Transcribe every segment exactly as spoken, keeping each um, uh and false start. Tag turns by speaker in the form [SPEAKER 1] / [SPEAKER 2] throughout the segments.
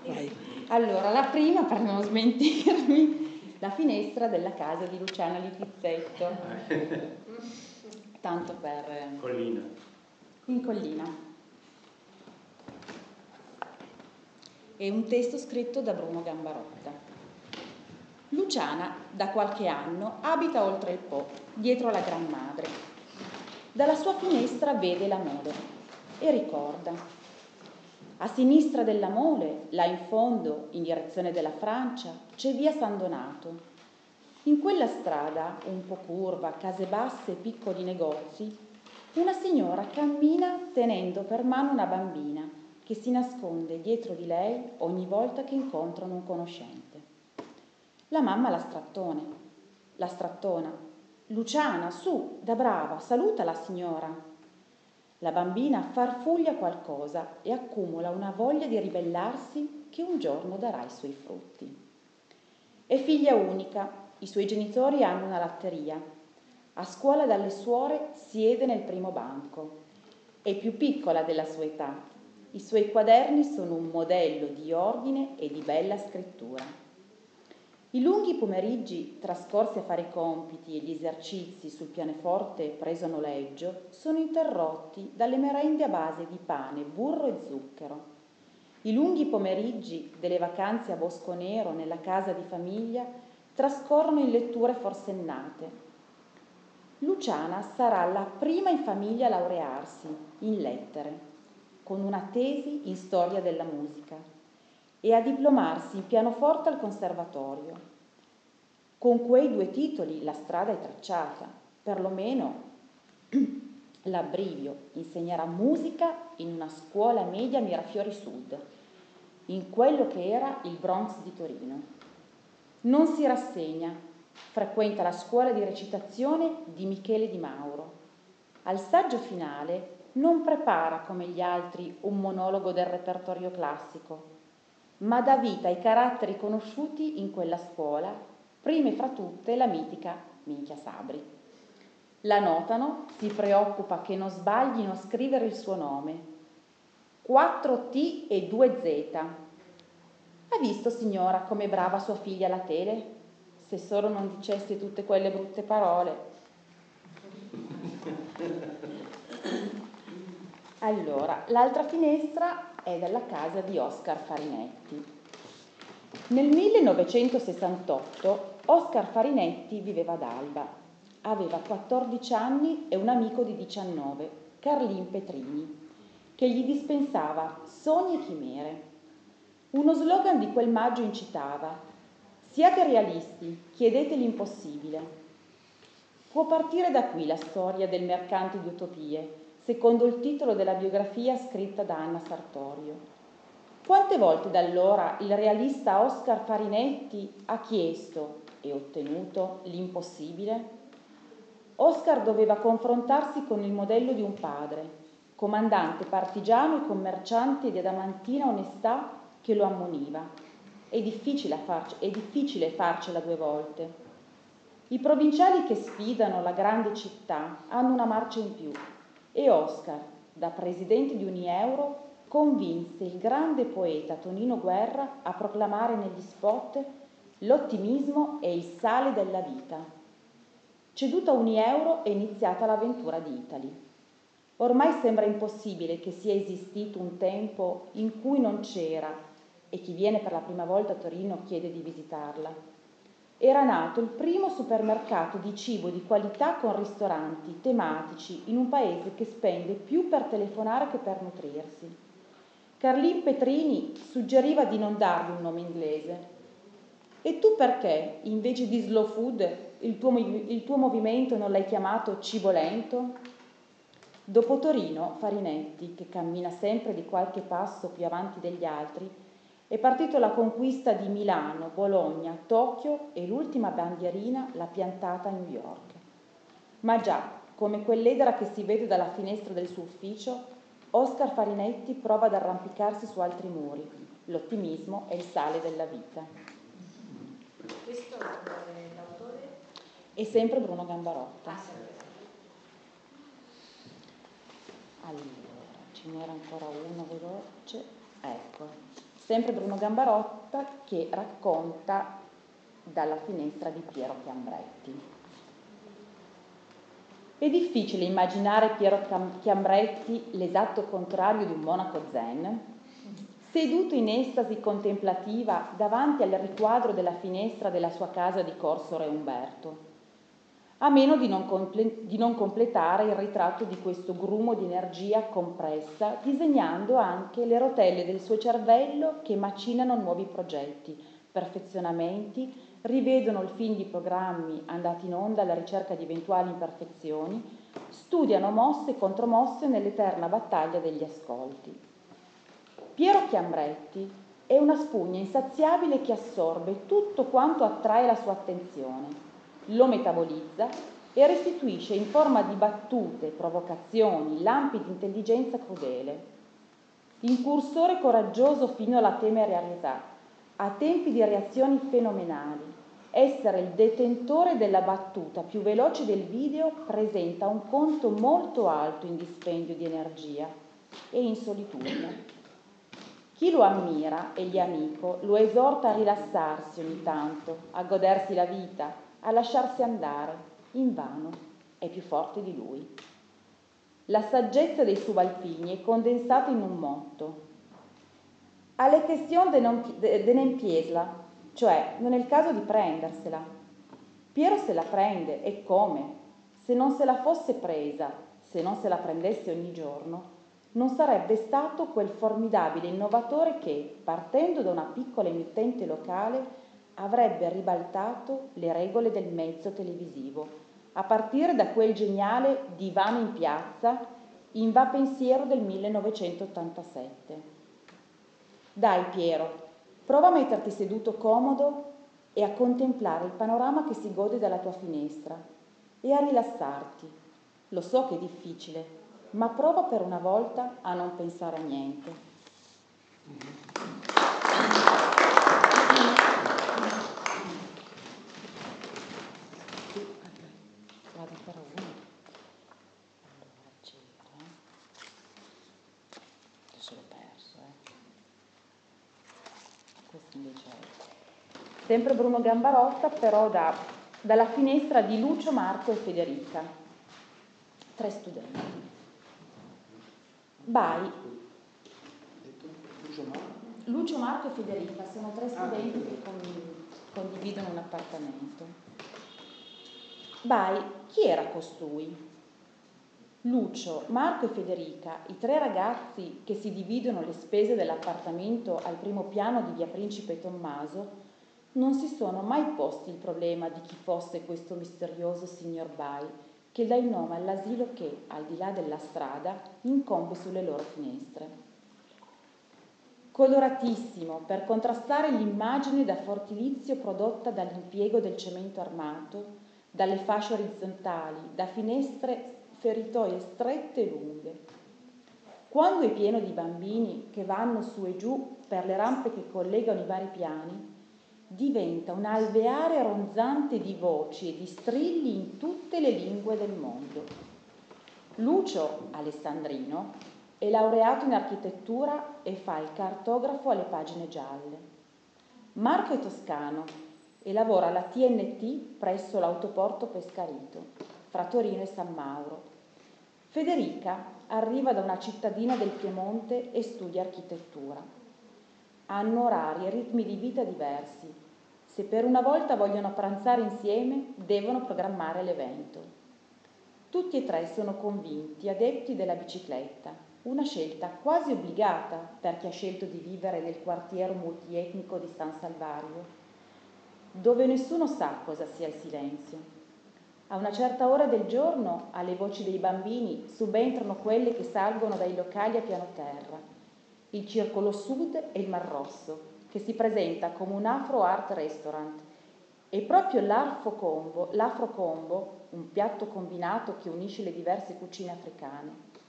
[SPEAKER 1] Vai. Allora, la prima, per non smentirmi, la finestra della casa di Luciana Littizzetto. Tanto per...
[SPEAKER 2] Collina.
[SPEAKER 1] In collina. È un testo scritto da Bruno Gambarotta. Luciana, da qualche anno, abita oltre il Po, dietro la Gran Madre. Dalla sua finestra vede la mole e ricorda. A sinistra della mole, là in fondo, in direzione della Francia, c'è via San Donato. In quella strada, un po' curva, case basse e piccoli negozi, una signora cammina tenendo per mano una bambina che si nasconde dietro di lei ogni volta che incontrano un conoscente. La mamma la strattone, la strattona. Luciana, su, da brava, saluta la signora. La bambina farfuglia qualcosa e accumula una voglia di ribellarsi che un giorno darà i suoi frutti. È figlia unica, i suoi genitori hanno una latteria. A scuola dalle suore siede nel primo banco. È più piccola della sua età. I suoi quaderni sono un modello di ordine e di bella scrittura. I lunghi pomeriggi trascorsi a fare i compiti e gli esercizi sul pianoforte preso a noleggio sono interrotti dalle merende a base di pane, burro e zucchero. I lunghi pomeriggi delle vacanze a Bosco Nero nella casa di famiglia trascorrono in letture forsennate. Luciana sarà la prima in famiglia a laurearsi in lettere, con una tesi in storia della musica, e a diplomarsi in pianoforte al conservatorio. Con quei due titoli la strada è tracciata, perlomeno l'abbrivio insegnerà musica in una scuola media a Mirafiori Sud, in quello che era il Bronx di Torino. Non si rassegna, frequenta la scuola di recitazione di Michele Di Mauro. Al saggio finale non prepara come gli altri un monologo del repertorio classico, ma dà vita ai caratteri conosciuti in quella scuola, prime fra tutte la mitica Minchia Sabri. La notano, si preoccupa che non sbaglino a scrivere il suo nome. quattro T e due Z. Ha visto, signora, come brava sua figlia alla tele? Se solo non dicesse tutte quelle brutte parole. Allora, l'altra finestra è dalla casa di Oscar Farinetti. Nel millenovecentosessantotto Oscar Farinetti viveva ad Alba. Aveva quattordici anni e un amico di diciannove, Carlin Petrini, che gli dispensava sogni e chimere. Uno slogan di quel maggio incitava: siate realisti, chiedete l'impossibile. Può partire da qui la storia del mercante di utopie, secondo il titolo della biografia scritta da Anna Sartorio. Quante volte da allora il realista Oscar Farinetti ha chiesto e ottenuto l'impossibile? Oscar doveva confrontarsi con il modello di un padre, comandante partigiano e commerciante di adamantina onestà che lo ammoniva. È difficile, farci, è difficile farcela due volte. I provinciali che sfidano la grande città hanno una marcia in più e Oscar, da presidente di Unieuro, convinse il grande poeta Tonino Guerra a proclamare negli spot: l'ottimismo è il sale della vita. Ceduta Unieuro è iniziata l'avventura di Italy. Ormai sembra impossibile che sia esistito un tempo in cui non c'era, e chi viene per la prima volta a Torino chiede di visitarla. Era nato il primo supermercato di cibo di qualità con ristoranti tematici in un paese che spende più per telefonare che per nutrirsi. Carlin Petrini suggeriva di non dargli un nome inglese. E tu perché, invece di slow food, il tuo, il tuo movimento non l'hai chiamato cibo lento? Dopo Torino, Farinetti, che cammina sempre di qualche passo più avanti degli altri, è partito alla conquista di Milano, Bologna, Tokyo e l'ultima bandierina l'ha piantata a New York. Ma già, come quell'edera che si vede dalla finestra del suo ufficio, Oscar Farinetti prova ad arrampicarsi su altri muri. L'ottimismo è il sale della vita.
[SPEAKER 3] Questo è l'autore?
[SPEAKER 1] È sempre Bruno Gambarotta.
[SPEAKER 3] Ah, sempre.
[SPEAKER 1] Allora, ce n'era ancora uno veloce. Ecco. sempre Bruno Gambarotta, che racconta dalla finestra di Piero Chiambretti. È difficile immaginare Piero Chiambretti l'esatto contrario di un monaco zen, seduto in estasi contemplativa davanti al riquadro della finestra della sua casa di Corso Re Umberto, a meno di non, comple- di non completare il ritratto di questo grumo di energia compressa, disegnando anche le rotelle del suo cervello che macinano nuovi progetti, perfezionamenti, rivedono il film di programmi andati in onda alla ricerca di eventuali imperfezioni, studiano mosse e contromosse nell'eterna battaglia degli ascolti. Piero Chiambretti è una spugna insaziabile che assorbe tutto quanto attrae la sua attenzione, lo metabolizza e restituisce in forma di battute, provocazioni, lampi di intelligenza crudele. Incursore coraggioso fino alla temerarietà, a tempi di reazioni fenomenali, essere il detentore della battuta più veloce del video presenta un conto molto alto in dispendio di energia e in solitudine. Chi lo ammira e gli è amico lo esorta a rilassarsi ogni tanto, a godersi la vita, a lasciarsi andare, invano, è più forte di lui. La saggezza dei subalpini è condensata in un motto. Alle question de, non, de, de nem piesla, cioè non è il caso di prendersela. Piero se la prende, e come? Se non se la fosse presa, se non se la prendesse ogni giorno, non sarebbe stato quel formidabile innovatore che, partendo da una piccola emittente locale, avrebbe ribaltato le regole del mezzo televisivo, a partire da quel geniale Divano in piazza in Va pensiero del millenovecentottantasette. Dai Piero, prova a metterti seduto comodo e a contemplare il panorama che si gode dalla tua finestra e a rilassarti. Lo so che è difficile, ma prova per una volta a non pensare a niente. Vado per uno. Allora c'era. Adesso l'ho perso, eh. Questo invece è sempre Bruno Gambarotta, però da, dalla finestra di Lucio, Marco e Federica. Tre studenti. Vai. Lucio, Marco e Federica sono tre studenti che condividono un appartamento. Vai, chi era costui? Lucio, Marco e Federica, i tre ragazzi che si dividono le spese dell'appartamento al primo piano di via Principe Tommaso, non si sono mai posti il problema di chi fosse questo misterioso signor Bai, che dà il nome all'asilo che, al di là della strada, incombe sulle loro finestre. Coloratissimo, per contrastare l'immagine da fortilizio prodotta dall'impiego del cemento armato, dalle fasce orizzontali, da finestre feritoie strette e lunghe. Quando è pieno di bambini che vanno su e giù per le rampe che collegano i vari piani, diventa un alveare ronzante di voci e di strilli in tutte le lingue del mondo. Lucio, alessandrino, è laureato in architettura e fa il cartografo alle pagine gialle. Marco è toscano e lavora alla T N T presso l'autoporto Pescarito, fra Torino e San Mauro. Federica arriva da una cittadina del Piemonte e studia architettura. Hanno orari e ritmi di vita diversi. Se per una volta vogliono pranzare insieme, devono programmare l'evento. Tutti e tre sono convinti adepti della bicicletta, una scelta quasi obbligata per chi ha scelto di vivere nel quartiere multietnico di San Salvario, dove nessuno sa cosa sia il silenzio. A una certa ora del giorno, alle voci dei bambini, subentrano quelle che salgono dai locali a piano terra, il Circolo Sud e il Mar Rosso, che si presenta come un Afro Art Restaurant, e proprio l'Afrocombo, l'Afrocombo, un piatto combinato che unisce le diverse cucine africane.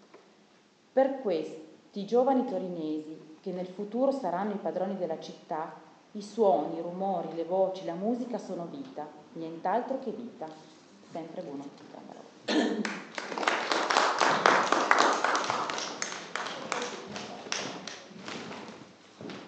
[SPEAKER 1] Per questi giovani torinesi, che nel futuro saranno i padroni della città, i suoni, i rumori, le voci, la musica sono vita, nient'altro che vita. Sempre buono.